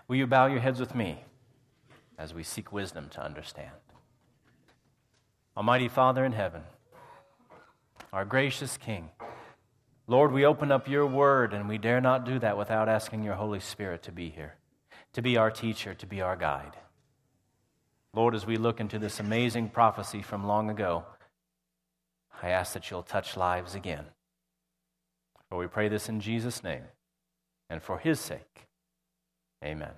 Will you bow your heads with me as we seek wisdom to understand? Almighty Father in heaven, our gracious King, Lord, we open up your word, and we dare not do that without asking your Holy Spirit to be here, to be our teacher, to be our guide. Lord, as we look into this amazing prophecy from long ago, I ask that you'll touch lives again. For we pray this in Jesus' name, and for his sake. Amen.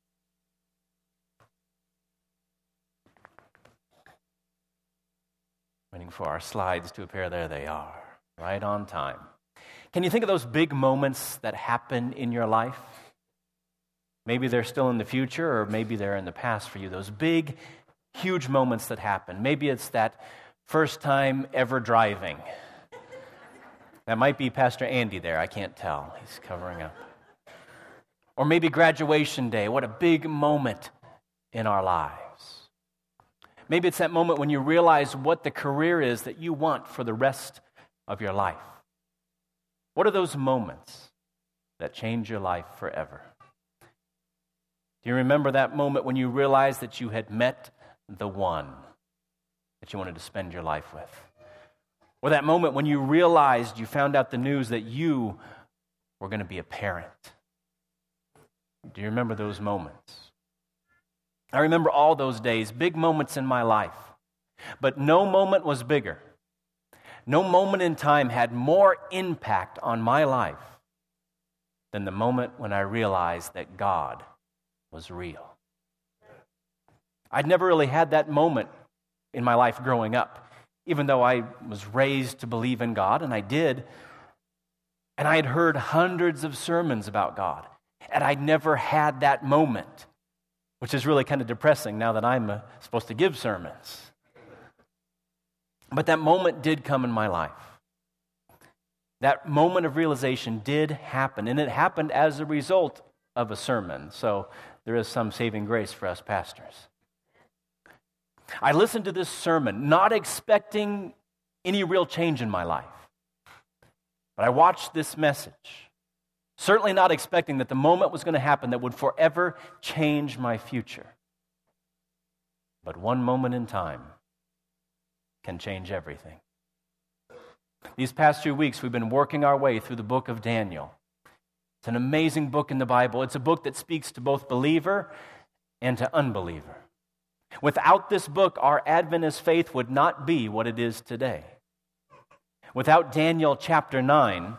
Waiting for our slides to appear. There they are, right on time. Can you think of those big moments that happen in your life? Maybe they're still in the future, or maybe they're in the past for you. Those big, huge moments that happen. Maybe it's that first time ever driving. That might be Pastor Andy there. I can't tell. He's covering up. Or maybe graduation day. What a big moment in our lives. Maybe it's that moment when you realize what the career is that you want for the rest of your life. What are those moments that change your life forever? Do you remember that moment when you realized that you had met the one that you wanted to spend your life with? Or that moment when you realized, you found out the news that you were going to be a parent? Do you remember those moments? I remember all those days, big moments in my life. But no moment was bigger. No moment in time had more impact on my life than the moment when I realized that God was real. I'd never really had that moment in my life growing up, even though I was raised to believe in God, and I did. And I had heard hundreds of sermons about God, and I'd never had that moment, which is really kind of depressing now that I'm supposed to give sermons. But that moment did come in my life. That moment of realization did happen, and it happened as a result of a sermon. So there is some saving grace for us pastors. I listened to this sermon not expecting any real change in my life. But I watched this message, certainly not expecting that the moment was going to happen that would forever change my future. But one moment in time can change everything. These past 2 weeks, we've been working our way through the book of Daniel. It's an amazing book in the Bible. It's a book that speaks to both believer and to unbeliever. Without this book, our Adventist faith would not be what it is today. Without Daniel chapter 9,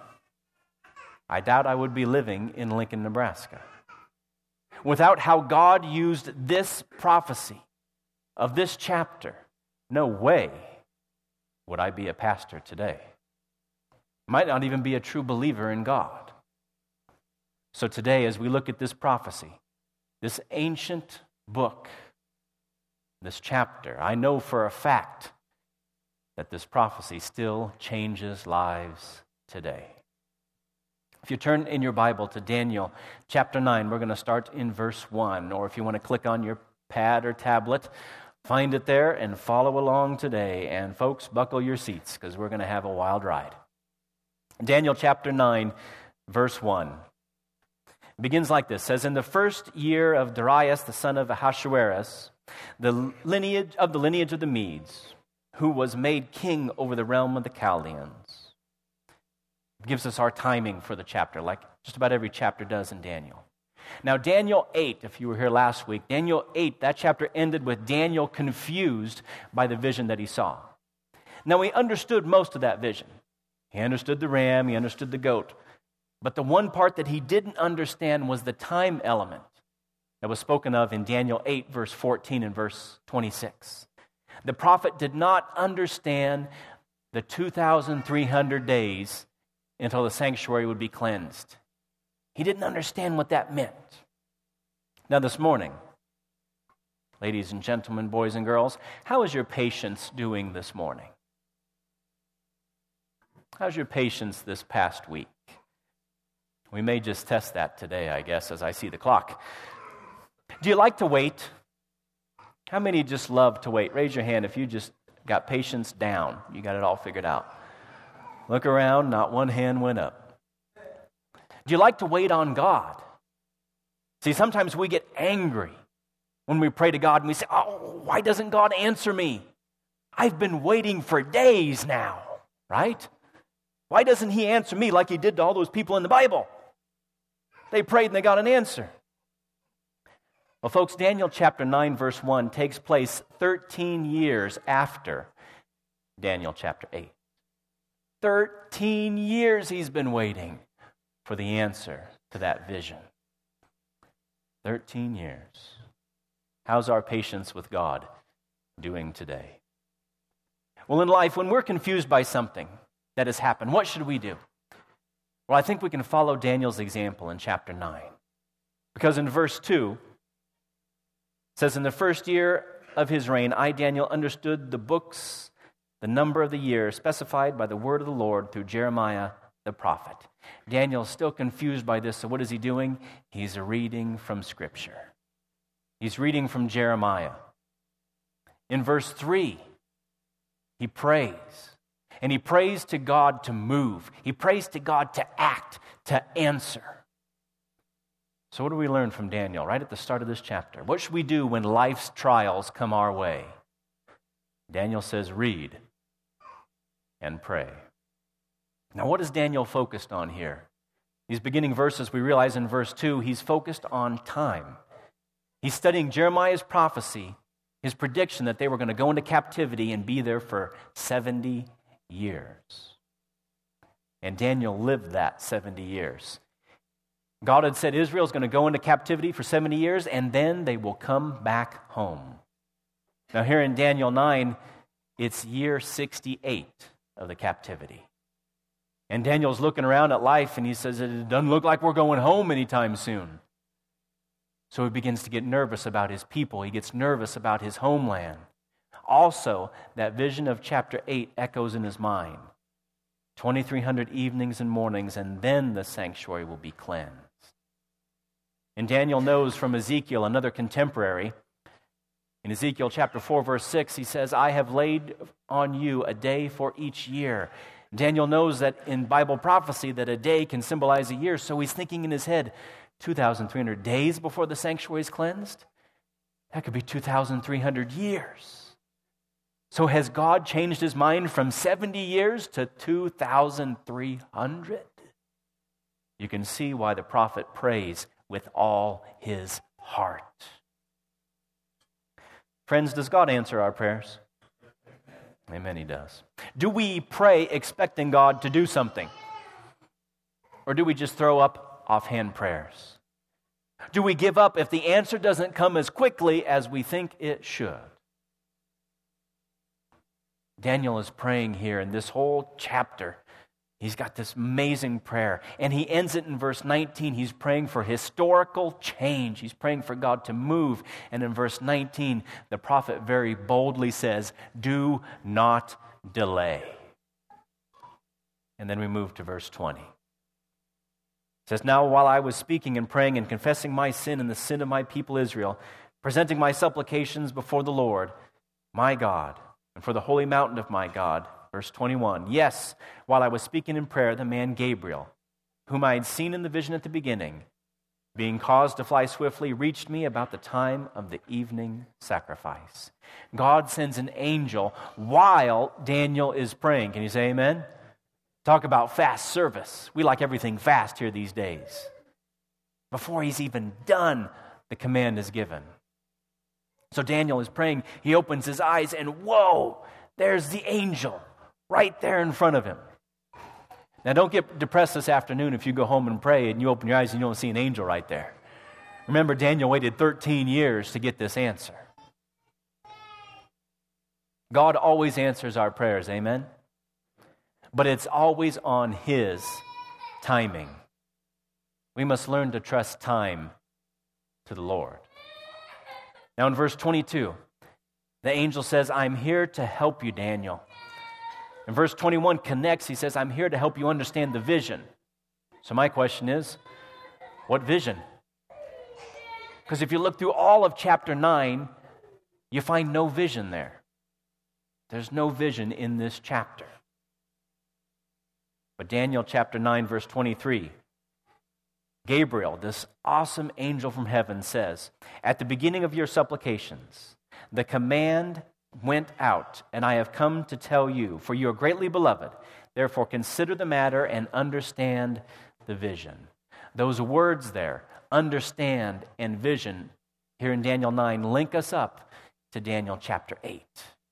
I doubt I would be living in Lincoln, Nebraska. Without how God used this prophecy of this chapter, no way would I be a pastor today. Might not even be a true believer in God. So today, as we look at this prophecy, this ancient book, this chapter, I know for a fact that this prophecy still changes lives today. If you turn in your Bible to Daniel chapter 9, we're going to start in verse 1. Or if you want to click on your pad or tablet, find it there and follow along today. And folks, buckle your seats because we're going to have a wild ride. Daniel chapter 9, verse 1. It begins like this. It says, in the first year of Darius, the son of Ahasuerus, the lineage of the Medes, who was made king over the realm of the Chaldeans. It gives us our timing for the chapter, like just about every chapter does in Daniel. Now, Daniel 8, if you were here last week, Daniel 8, that chapter ended with Daniel confused by the vision that he saw. Now, he understood most of that vision. He understood the ram, he understood the goat. But the one part that he didn't understand was the time element that was spoken of in Daniel 8, verse 14 and verse 26. The prophet did not understand the 2,300 days until the sanctuary would be cleansed. He didn't understand what that meant. Now this morning, ladies and gentlemen, boys and girls, how is your patience doing this morning? How's your patience this past week? We may just test that today, I guess, as I see the clock. Do you like to wait? How many just love to wait? Raise your hand if you just got patience down. You got it all figured out. Look around, not one hand went up. Do you like to wait on God? See, sometimes we get angry when we pray to God and we say, oh, why doesn't God answer me? I've been waiting for days now, right? Why doesn't he answer me like he did to all those people in the Bible? They prayed and they got an answer. Well, folks, Daniel chapter 9, verse 1 takes place 13 years after Daniel chapter 8. 13 years he's been waiting for the answer to that vision. 13 years. How's our patience with God doing today? Well, in life, when we're confused by something that has happened, what should we do? Well, I think we can follow Daniel's example in chapter 9. Because in verse 2, it says, in the first year of his reign, I, Daniel, understood the books, the number of the years specified by the word of the Lord through Jeremiah the prophet. Daniel's still confused by this, so what is he doing? He's reading from Scripture. He's reading from Jeremiah. In verse 3, he prays. And he prays to God to move. He prays to God to act, to answer. So what do we learn from Daniel right at the start of this chapter? What should we do when life's trials come our way? Daniel says, read and pray. Now, what is Daniel focused on here? These beginning verses, we realize in verse 2, he's focused on time. He's studying Jeremiah's prophecy, his prediction that they were going to go into captivity and be there for 70 years. And Daniel lived that 70 years. God had said Israel's going to go into captivity for 70 years, and then they will come back home. Now here in Daniel 9, it's year 68 of the captivity. And Daniel's looking around at life, and he says, it doesn't look like we're going home anytime soon. So he begins to get nervous about his people. He gets nervous about his homeland. Also, that vision of chapter 8 echoes in his mind. 2,300 evenings and mornings, and then the sanctuary will be cleansed. And Daniel knows from Ezekiel, another contemporary, in Ezekiel chapter 4, verse 6, he says, I have laid on you a day for each year. Daniel knows that in Bible prophecy that a day can symbolize a year, so he's thinking in his head, 2,300 days before the sanctuary is cleansed? That could be 2,300 years. So has God changed his mind from 70 years to 2,300? You can see why the prophet prays with all his heart. Friends, does God answer our prayers? Amen, he does. Do we pray expecting God to do something? Or do we just throw up offhand prayers? Do we give up if the answer doesn't come as quickly as we think it should? Daniel is praying here in this whole chapter. He's got this amazing prayer. And he ends it in verse 19. He's praying for historical change. He's praying for God to move. And in verse 19, the prophet very boldly says, do not delay. And then we move to verse 20. It says, now while I was speaking and praying and confessing my sin and the sin of my people Israel, presenting my supplications before the Lord, my God, and for the holy mountain of my God, verse 21, yes, while I was speaking in prayer, the man Gabriel, whom I had seen in the vision at the beginning, being caused to fly swiftly, reached me about the time of the evening sacrifice. God sends an angel while Daniel is praying. Can you say amen? Talk about fast service. We like everything fast here these days. Before he's even done, the command is given. So Daniel is praying. He opens his eyes and whoa, there's the angel right there in front of him. Now don't get depressed this afternoon if you go home and pray and you open your eyes and you don't see an angel right there. Remember, Daniel waited 13 years to get this answer. God always answers our prayers, amen? But it's always on his timing. We must learn to trust time to the Lord. Now in verse 22, the angel says, I'm here to help you, Daniel. And verse 21 connects. He says, I'm here to help you understand the vision. So my question is, what vision? Because if you look through all of chapter 9, you find no vision there. There's no vision in this chapter. But Daniel chapter 9, verse 23, Gabriel, this awesome angel from heaven, says, "At the beginning of your supplications, the command went out, and I have come to tell you, for you are greatly beloved. Therefore consider the matter and understand the vision." Those words there, understand and vision, here in Daniel 9, link us up to Daniel chapter 8.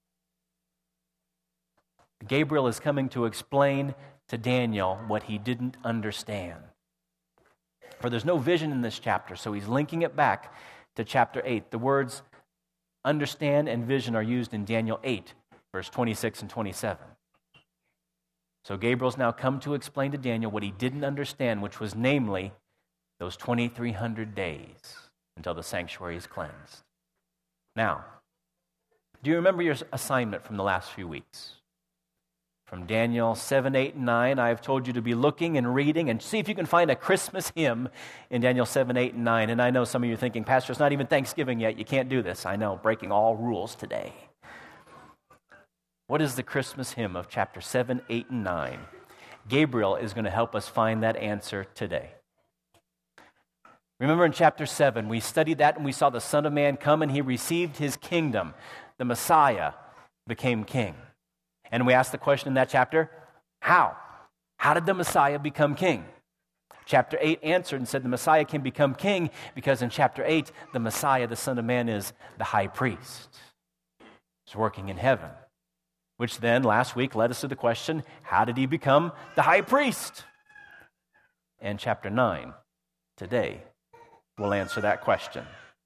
Gabriel is coming to explain to Daniel what he didn't understand. For there's no vision in this chapter, so he's linking it back to chapter 8. The words understand and vision are used in Daniel 8, verse 26 and 27. So Gabriel's now come to explain to Daniel what he didn't understand, which was namely those 2,300 days until the sanctuary is cleansed. Now, do you remember your assignment from the last few weeks? From Daniel 7, 8, and 9, I have told you to be looking and reading and see if you can find a Christmas hymn in Daniel 7, 8, and 9. And I know some of you are thinking, Pastor, it's not even Thanksgiving yet. You can't do this. I know, breaking all rules today. What is the Christmas hymn of chapter 7, 8, and 9? Gabriel is going to help us find that answer today. Remember in chapter 7, we studied that and we saw the Son of Man come and he received his kingdom. The Messiah became king. And we asked the question in that chapter, how? How did the Messiah become king? Chapter 8 answered and said the Messiah can become king because in chapter 8, the Messiah, the Son of Man, is the high priest. He's working in heaven. Which then, last week, led us to the question, how did he become the high priest? And chapter 9, today, will answer that question.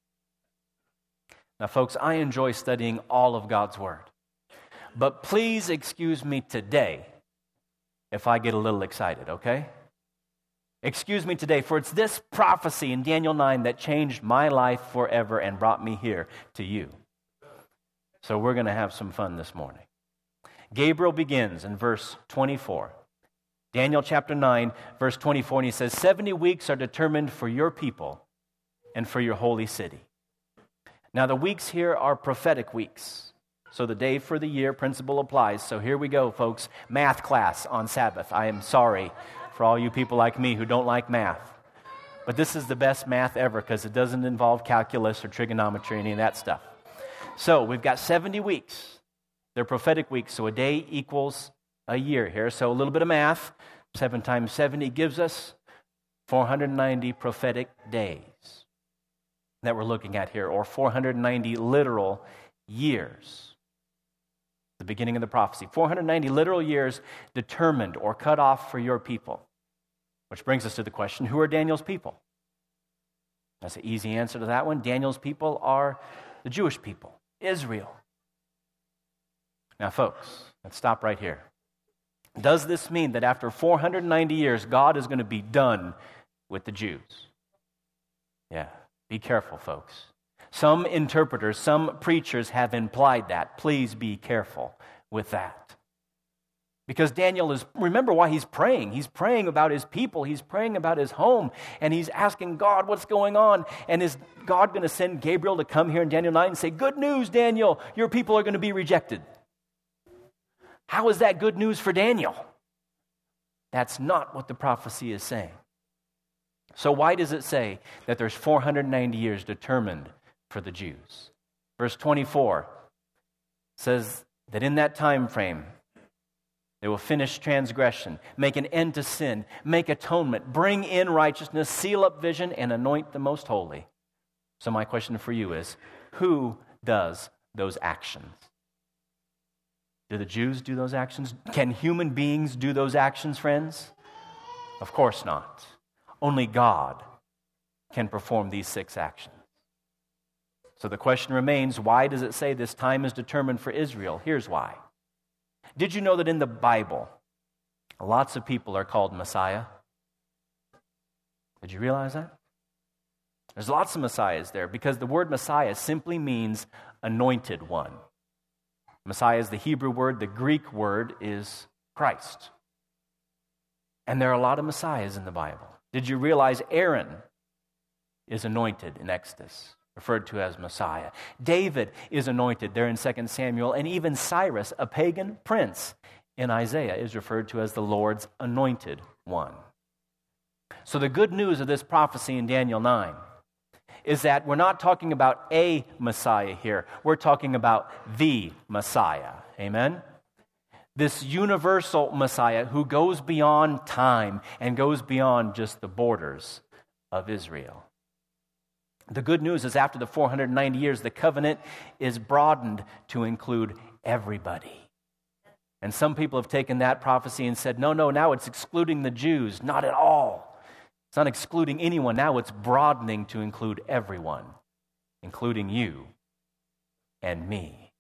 Now, folks, I enjoy studying all of God's Word. But please excuse me today if I get a little excited, okay? Excuse me today, for it's this prophecy in Daniel 9 that changed my life forever and brought me here to you. So we're going to have some fun this morning. Gabriel begins in verse 24. Daniel chapter 9, verse 24, and he says, 70 weeks are determined for your people and for your holy city. Now the weeks here are prophetic weeks. So the day for the year principle applies. So here we go, folks. Math class on Sabbath. I am sorry for all you people like me who don't like math. But this is the best math ever because it doesn't involve calculus or trigonometry, any of that stuff. So we've got 70 weeks. They're prophetic weeks, so a day equals a year here. So a little bit of math. 7 times 70 gives us 490 prophetic days that we're looking at here, or 490 literal years. The beginning of the prophecy. 490 literal years determined or cut off for your people. Which brings us to the question, who are Daniel's people? That's an easy answer to that one. Daniel's people are the Jewish people, Israel. Now, folks, let's stop right here. Does this mean that after 490 years, God is going to be done with the Jews? Yeah, be careful, folks. Some interpreters, some preachers have implied that. Please be careful with that. Because Daniel remember why he's praying. He's praying about his people. He's praying about his home. And he's asking God, what's going on? And is God going to send Gabriel to come here in Daniel 9 and say, good news, Daniel, your people are going to be rejected? How is that good news for Daniel? That's not what the prophecy is saying. So why does it say that there's 490 years determined for the Jews? Verse 24 says that in that time frame, they will finish transgression, make an end to sin, make atonement, bring in righteousness, seal up vision, and anoint the most holy. So my question for you is, who does those actions? Do the Jews do those actions? Can human beings do those actions, friends? Of course not. Only God can perform these 6 actions. So the question remains, why does it say this time is determined for Israel? Here's why. Did you know that in the Bible, lots of people are called Messiah? Did you realize that? There's lots of Messiahs there because the word Messiah simply means anointed one. Messiah is the Hebrew word. The Greek word is Christ. And there are a lot of Messiahs in the Bible. Did you realize Aaron is anointed in Exodus, referred to as Messiah? David is anointed there in 2 Samuel, and even Cyrus, a pagan prince in Isaiah, is referred to as the Lord's anointed one. So the good news of this prophecy in Daniel 9 is that we're not talking about a Messiah here. We're talking about the Messiah. Amen? This universal Messiah who goes beyond time and goes beyond just the borders of Israel. The good news is after the 490 years, the covenant is broadened to include everybody. And some people have taken that prophecy and said, no, now it's excluding the Jews. Not at all. It's not excluding anyone. Now it's broadening to include everyone, including you and me.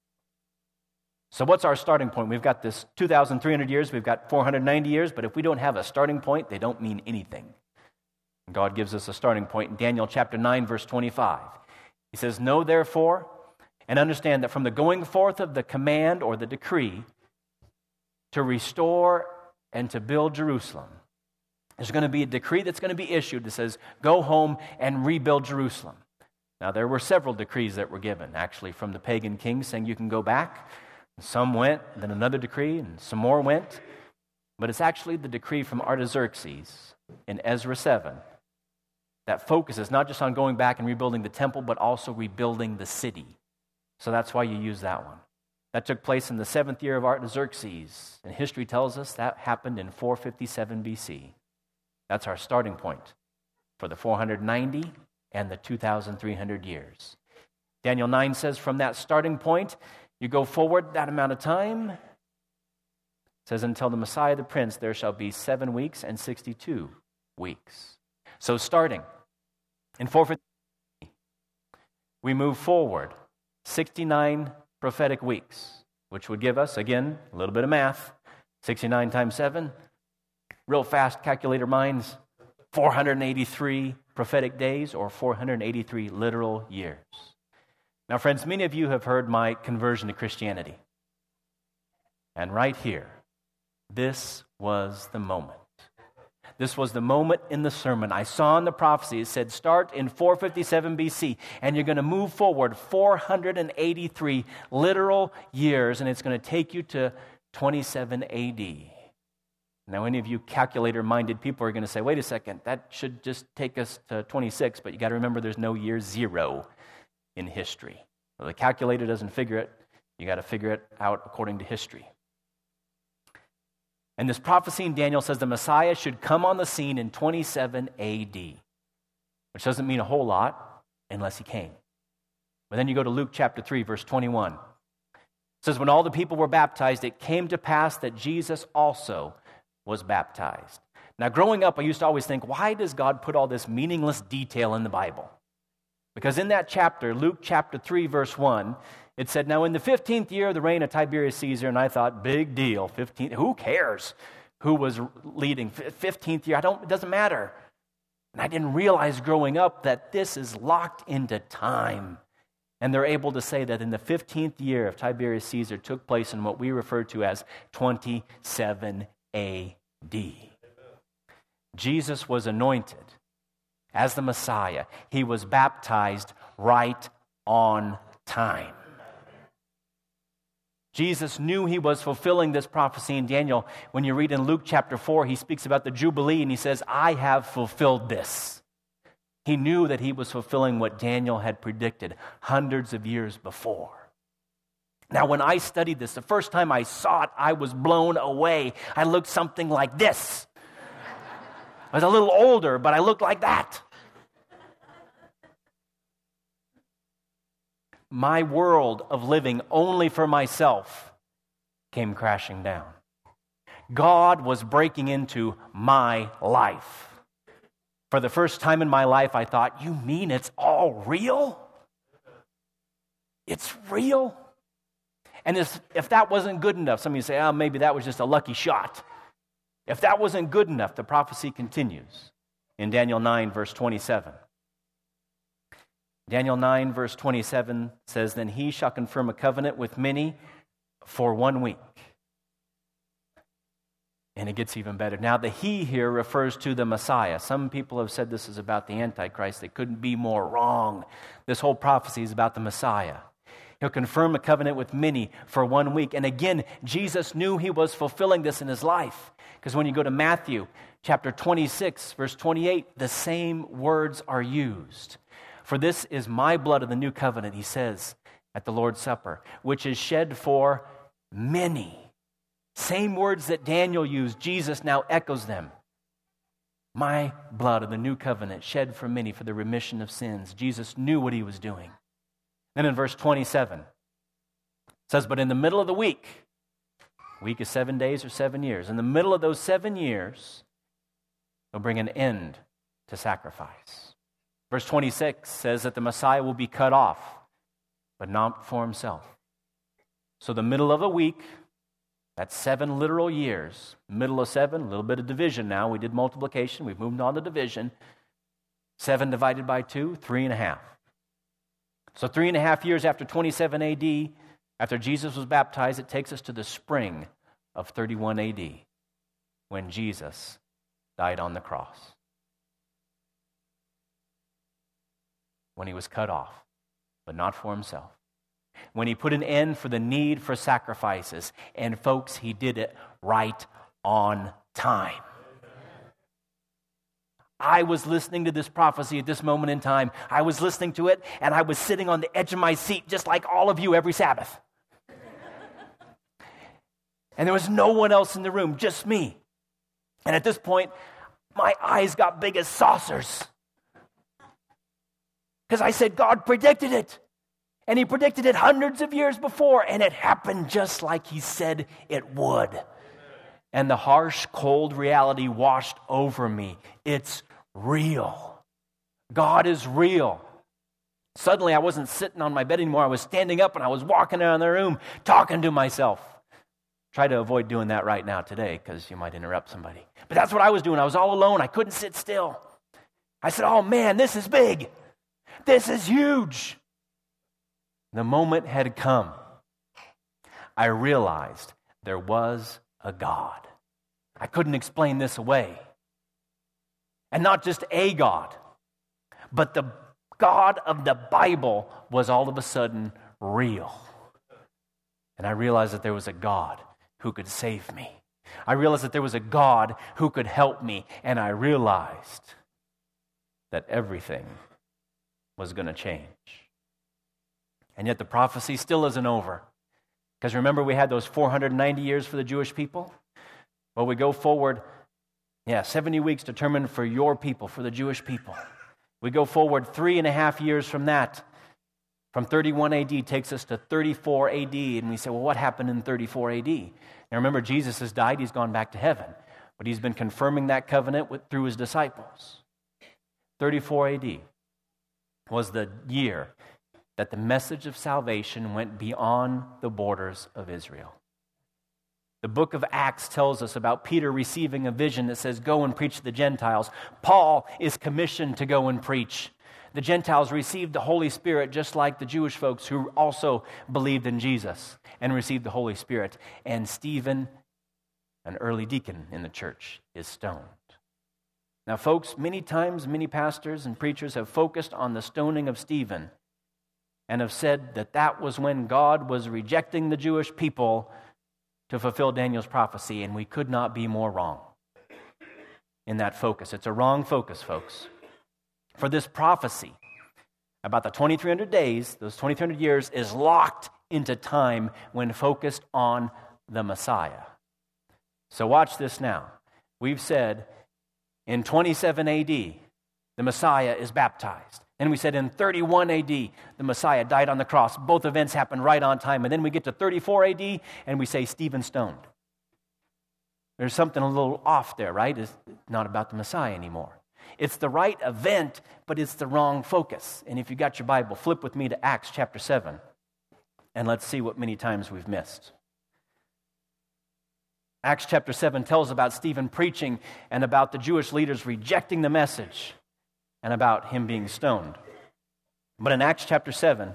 So what's our starting point? We've got this 2,300 years, we've got 490 years, but if we don't have a starting point, they don't mean anything. God gives us a starting point in Daniel chapter 9, verse 25. He says, "Know therefore, and understand that from the going forth of the command or the decree to restore and to build Jerusalem, there's going to be a decree that's going to be issued that says, go home and rebuild Jerusalem." Now, there were several decrees that were given, actually, from the pagan kings saying you can go back. Some went, then another decree, and some more went. But it's actually the decree from Artaxerxes in Ezra 7 that focuses not just on going back and rebuilding the temple, but also rebuilding the city. So that's why you use that one. That took place in the 7th year of Artaxerxes, and history tells us that happened in 457 BC. That's our starting point for the 490 and the 2,300 years. Daniel 9 says from that starting point, you go forward that amount of time. It says, until the Messiah the Prince, there shall be 7 weeks and 62 weeks. So starting in 450, we move forward 69 prophetic weeks, which would give us, again, a little bit of math. 69 times 7, real fast calculator minds, 483 prophetic days or 483 literal years. Now, friends, many of you have heard my conversion to Christianity. And right here, this was the moment. This was the moment in the sermon. I saw in the prophecy, it said start in 457 BC, and you're going to move forward 483 literal years, and it's going to take you to 27 AD. Now, any of you calculator-minded people are going to say, wait a second, that should just take us to 26, but you got to remember there's no year 0 in history. So the calculator doesn't figure it. You got to figure it out according to history. And this prophecy in Daniel says the Messiah should come on the scene in 27 AD, which doesn't mean a whole lot unless he came. But then you go to Luke chapter 3, verse 21. It says, when all the people were baptized, it came to pass that Jesus also was baptized. Now, growing up, I used to always think, why does God put all this meaningless detail in the Bible? Because in that chapter, Luke chapter 3, verse 1, it said, now in the 15th year of the reign of Tiberius Caesar, and I thought, big deal, 15th, who cares who was leading? 15th year, it doesn't matter. And I didn't realize growing up that this is locked into time. And they're able to say that in the 15th year of Tiberius Caesar took place in what we refer to as 27 AD. Jesus was anointed as the Messiah. He was baptized right on time. Jesus knew he was fulfilling this prophecy in Daniel. When you read in Luke chapter 4, he speaks about the Jubilee and he says, I have fulfilled this. He knew that he was fulfilling what Daniel had predicted hundreds of years before. Now, when I studied this, the first time I saw it, I was blown away. I looked something like this. I was a little older, but I looked like that. My world of living only for myself came crashing down. God was breaking into my life. For the first time in my life, I thought, you mean it's all real? It's real? And if that wasn't good enough, some of you say, oh, maybe that was just a lucky shot. If that wasn't good enough, the prophecy continues in Daniel 9, verse 27. Daniel 9, verse 27 says, then he shall confirm a covenant with many for 1 week. And it gets even better. Now, the he here refers to the Messiah. Some people have said this is about the Antichrist. They couldn't be more wrong. This whole prophecy is about the Messiah. He'll confirm a covenant with many for 1 week. And again, Jesus knew he was fulfilling this in his life. Because when you go to Matthew chapter 26, verse 28, the same words are used. For this is my blood of the new covenant, he says at the Lord's Supper, which is shed for many. Same words that Daniel used, Jesus now echoes them. My blood of the new covenant shed for many for the remission of sins. Jesus knew what he was doing. Then in verse 27, it says, but in the middle of the week is 7 days or 7 years. In the middle of those 7 years, he'll bring an end to sacrifice. Verse 26 says that the Messiah will be cut off, but not for himself. So the middle of the week, that's 7 literal years. Middle of 7, a little bit of division now. We did multiplication. We've moved on to division. 7 divided by 2, 3.5. So 3.5 years after 27 AD, after Jesus was baptized, it takes us to the spring of 31 AD, when Jesus died on the cross. When he was cut off, but not for himself. When he put an end for the need for sacrifices. And folks, he did it right on time. I was listening to this prophecy at this moment in time. I was listening to it, and I was sitting on the edge of my seat, just like all of you every Sabbath. And there was no one else in the room, just me. And at this point, my eyes got big as saucers. Because I said, God predicted it. And he predicted it hundreds of years before, and it happened just like he said it would. And the harsh, cold reality washed over me. It's real. God is real. Suddenly, I wasn't sitting on my bed anymore. I was standing up, and I was walking around the room, talking to myself. Try to avoid doing that right now today, because you might interrupt somebody. But that's what I was doing. I was all alone. I couldn't sit still. I said, oh man, this is big. This is huge. The moment had come. I realized there was a God. I couldn't explain this away. And not just a God, but the God of the Bible was all of a sudden real. And I realized that there was a God who could save me. I realized that there was a God who could help me. And I realized that everything was going to change. And yet the prophecy still isn't over. Because remember, we had those 490 years for the Jewish people? Well, we go forward, 70 weeks determined for your people, for the Jewish people. We go forward 3.5 years from that. From 31 AD takes us to 34 AD. And we say, well, what happened in 34 AD? Now remember, Jesus has died. He's gone back to heaven. But he's been confirming that covenant through his disciples. 34 AD was the year that the message of salvation went beyond the borders of Israel. The book of Acts tells us about Peter receiving a vision that says, go and preach to the Gentiles. Paul is commissioned to go and preach. The Gentiles received the Holy Spirit just like the Jewish folks who also believed in Jesus and received the Holy Spirit. And Stephen, an early deacon in the church, is stoned. Now, folks, many times, many pastors and preachers have focused on the stoning of Stephen and have said that that was when God was rejecting the Jewish people to fulfill Daniel's prophecy, and we could not be more wrong in that focus. It's a wrong focus, folks. For this prophecy about the 2,300 days, those 2,300 years, is locked into time when focused on the Messiah. So watch this now. We've said in 27 AD, the Messiah is baptized. And we said in 31 AD, the Messiah died on the cross. Both events happened right on time. And then we get to 34 AD, and we say Stephen stoned. There's something a little off there, right? It's not about the Messiah anymore. It's the right event, but it's the wrong focus. And if you got your Bible, flip with me to Acts chapter 7, and let's see what many times we've missed. Acts chapter 7 tells about Stephen preaching and about the Jewish leaders rejecting the message and about him being stoned. But in Acts chapter 7,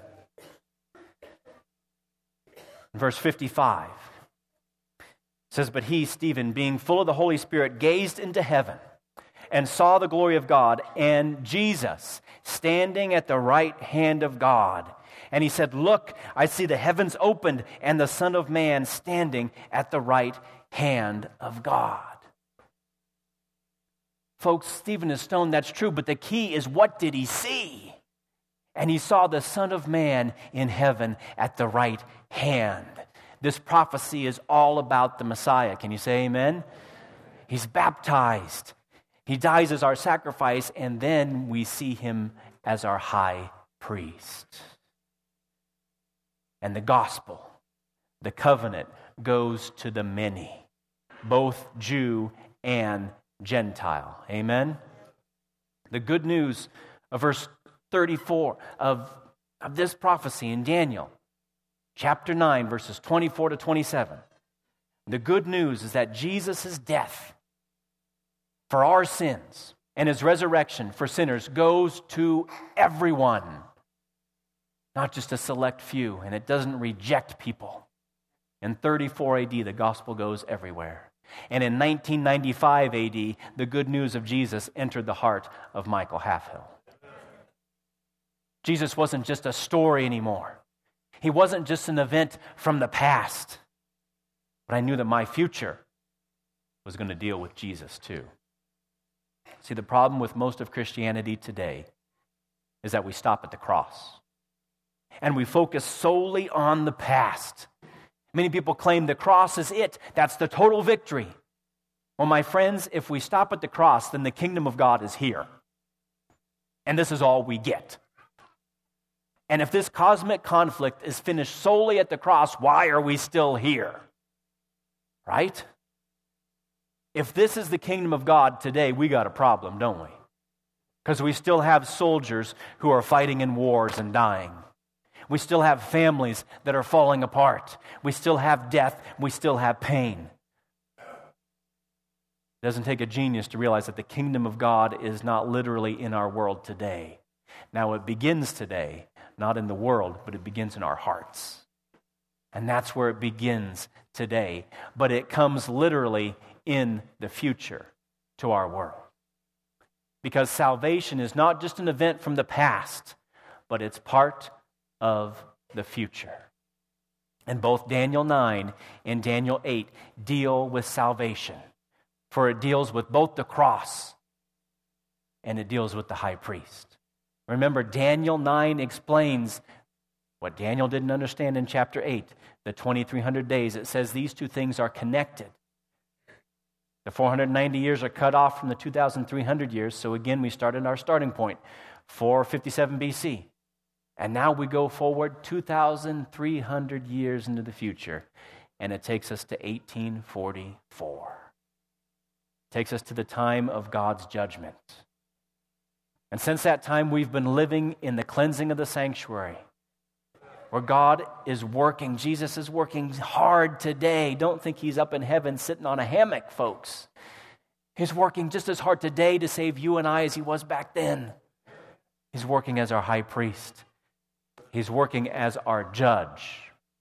verse 55, it says, but he, Stephen, being full of the Holy Spirit, gazed into heaven and saw the glory of God and Jesus standing at the right hand of God. And he said, look, I see the heavens opened and the Son of Man standing at the right hand of God. Folks, Stephen is stoned, that's true, but the key is, what did he see? And he saw the Son of Man in heaven at the right hand. This prophecy is all about the Messiah. Can you say amen? He's baptized. He dies as our sacrifice, and then we see him as our high priest. And the gospel, the covenant, goes to the many, both Jew and Gentile. Amen? The good news of verse 34 of this prophecy in Daniel, chapter 9, verses 24 to 27. The good news is that Jesus' death for our sins and his resurrection for sinners goes to everyone, not just a select few, and it doesn't reject people. In 34 AD, the gospel goes everywhere. And in 1995 AD, the good news of Jesus entered the heart of Michael Halfhill. Jesus wasn't just a story anymore. He wasn't just an event from the past. But I knew that my future was going to deal with Jesus too. See, the problem with most of Christianity today is that we stop at the cross. And we focus solely on the past. Many people claim the cross is it. That's the total victory. Well, my friends, if we stop at the cross, then the kingdom of God is here. And this is all we get. And if this cosmic conflict is finished solely at the cross, why are we still here? Right? If this is the kingdom of God today, we got a problem, don't we? Because we still have soldiers who are fighting in wars and dying. We still have families that are falling apart. We still have death. We still have pain. It doesn't take a genius to realize that the kingdom of God is not literally in our world today. Now, it begins today, not in the world, but it begins in our hearts. And that's where it begins today. But it comes literally in the future to our world. Because salvation is not just an event from the past, but it's part of the future. And both Daniel 9 and Daniel 8 deal with salvation. For it deals with both the cross and it deals with the high priest. Remember, Daniel 9 explains what Daniel didn't understand in chapter 8, the 2300 days. It says these two things are connected. The 490 years are cut off from the 2,300 years. So again, we started our starting point, 457 BC. And now we go forward 2,300 years into the future. And it takes us to 1844. It takes us to the time of God's judgment. And since that time, we've been living in the cleansing of the sanctuary, where God is working. Jesus is working hard today. Don't think he's up in heaven sitting on a hammock, folks. He's working just as hard today to save you and I as he was back then. He's working as our high priest. He's working as our judge.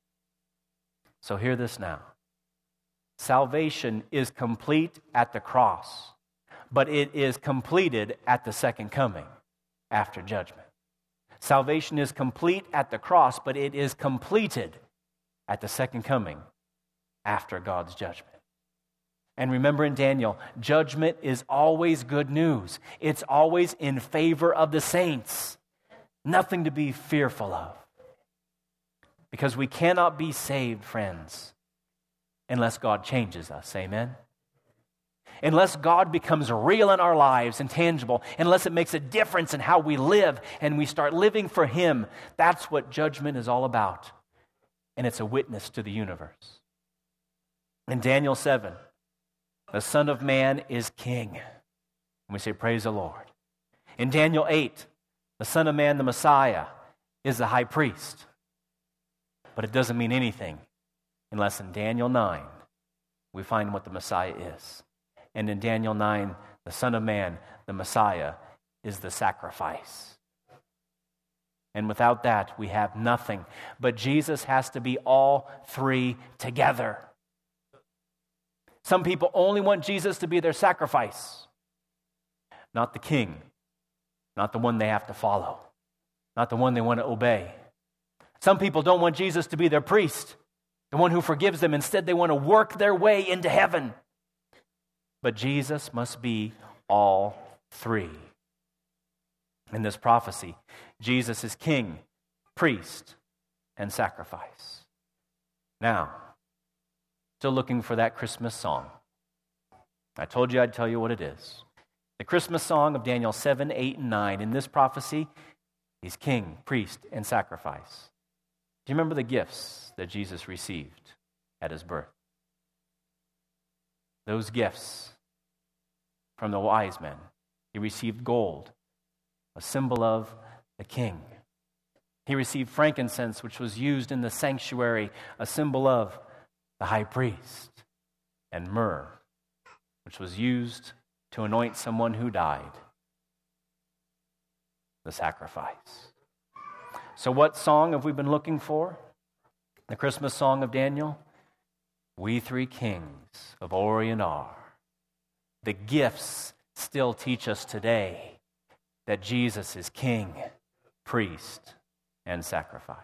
So hear this now. Salvation is complete at the cross, but it is completed at the second coming after judgment. Salvation is complete at the cross, but it is completed at the second coming after God's judgment. And remember in Daniel, judgment is always good news. It's always in favor of the saints. Nothing to be fearful of. Because we cannot be saved, friends, unless God changes us. Amen? Unless God becomes real in our lives and tangible, unless it makes a difference in how we live and we start living for him, that's what judgment is all about. And it's a witness to the universe. In Daniel 7, the Son of Man is king. And we say, praise the Lord. In Daniel 8, the Son of Man, the Messiah, is the high priest. But it doesn't mean anything unless in Daniel 9, we find what the Messiah is. And in Daniel 9, the Son of Man, the Messiah, is the sacrifice. And without that, we have nothing. But Jesus has to be all three together. Some people only want Jesus to be their sacrifice, not the king, not the one they have to follow, not the one they want to obey. Some people don't want Jesus to be their priest, the one who forgives them. Instead, they want to work their way into heaven. But Jesus must be all three. In this prophecy, Jesus is king, priest, and sacrifice. Now, still looking for that Christmas song. I told you I'd tell you what it is. The Christmas song of Daniel 7, 8, and 9. In this prophecy, he's king, priest, and sacrifice. Do you remember the gifts that Jesus received at his birth? Those gifts from the wise men. He received gold, a symbol of the king. He received frankincense, which was used in the sanctuary, a symbol of the high priest, and myrrh, which was used to anoint someone who died, the sacrifice. So what song have we been looking for? The Christmas song of Daniel? We three kings of Orient are. The gifts still teach us today that Jesus is king, priest, and sacrifice.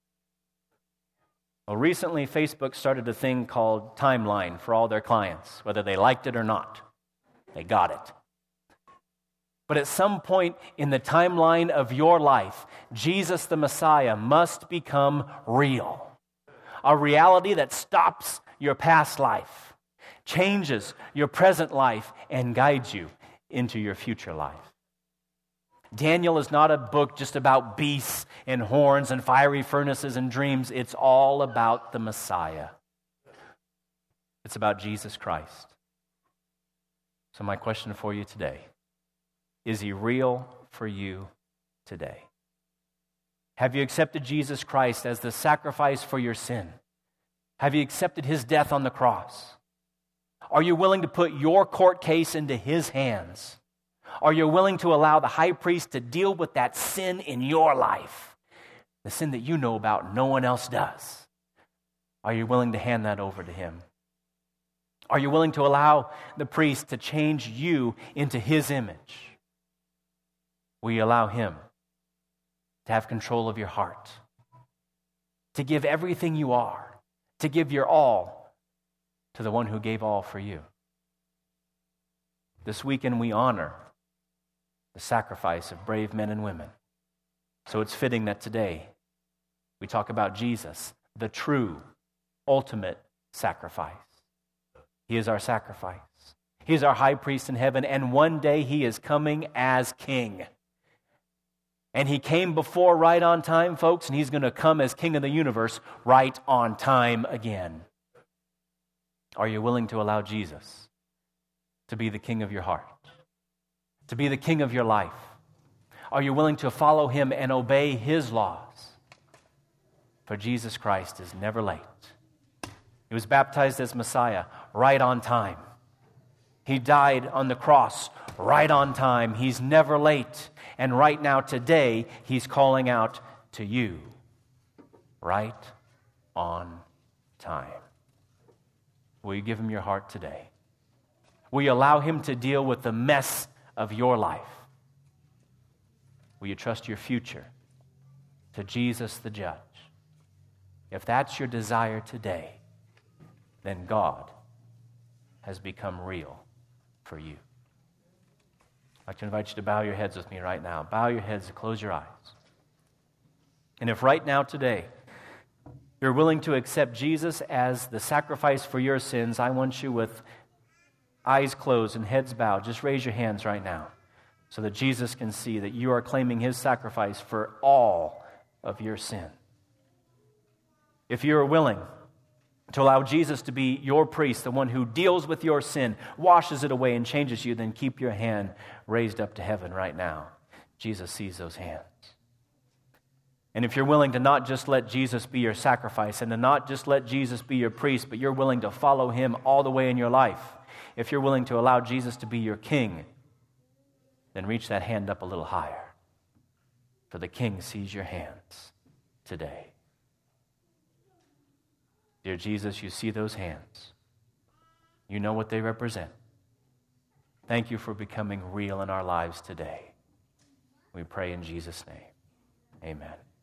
Well, recently Facebook started a thing called Timeline for all their clients, whether they liked it or not. They got it. But at some point in the timeline of your life, Jesus the Messiah must become real. A reality that stops your past life, changes your present life, and guides you into your future life. Daniel is not a book just about beasts and horns and fiery furnaces and dreams. It's all about the Messiah. It's about Jesus Christ. So my question for you today, is he real for you today? Have you accepted Jesus Christ as the sacrifice for your sin? Have you accepted his death on the cross? Are you willing to put your court case into his hands? Are you willing to allow the high priest to deal with that sin in your life? The sin that you know about, no one else does. Are you willing to hand that over to him? Are you willing to allow the priest to change you into his image? Will you allow him to have control of your heart? To give everything you are, to give your all to the one who gave all for you. This weekend we honor the sacrifice of brave men and women. So it's fitting that today we talk about Jesus, the true, ultimate sacrifice. He is our sacrifice. He is our high priest in heaven, and one day he is coming as king. And he came before right on time, folks, and he's going to come as king of the universe right on time again. Are you willing to allow Jesus to be the king of your heart? To be the king of your life? Are you willing to follow him and obey his laws? For Jesus Christ is never late. He was baptized as Messiah right on time. He died on the cross right on time. He's never late. And right now, today, he's calling out to you right on time. Will you give him your heart today? Will you allow him to deal with the mess of your life? Will you trust your future to Jesus the judge? If that's your desire today, then God has become real for you. I'd like to invite you to bow your heads with me right now. Bow your heads and close your eyes. And if right now today you're willing to accept Jesus as the sacrifice for your sins, I want you, with eyes closed and heads bowed, just raise your hands right now so that Jesus can see that you are claiming his sacrifice for all of your sin. If you are willing to allow Jesus to be your priest, the one who deals with your sin, washes it away, and changes you, then keep your hand raised up to heaven right now. Jesus sees those hands. And if you're willing to not just let Jesus be your sacrifice and to not just let Jesus be your priest, but you're willing to follow him all the way in your life, if you're willing to allow Jesus to be your king, then reach that hand up a little higher. For the king sees your hands today. Dear Jesus, you see those hands. You know what they represent. Thank you for becoming real in our lives today. We pray in Jesus' name. Amen.